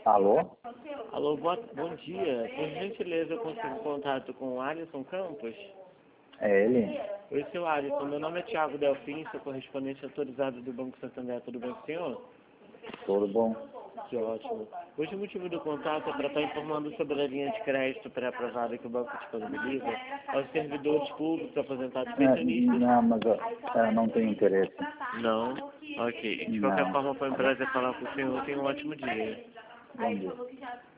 Alô? Alô, bom dia. Por gentileza, eu consigo contato com o Alisson Campos? É ele? Oi, seu Alisson. Meu nome é Thiago Delfim, sou correspondente autorizado do Banco Santander. Tudo bem com o senhor? Tudo bom? Que ótimo. Hoje o motivo do contato é para estar informando sobre a linha de crédito pré-aprovada que o banco disponibiliza aos servidores públicos, aposentados e pensionistas. Não, mas eu não tenho interesse. Não? Ok. De qualquer Não. forma, foi um prazer falar com o senhor. Tenha um ótimo dia. Bom dia.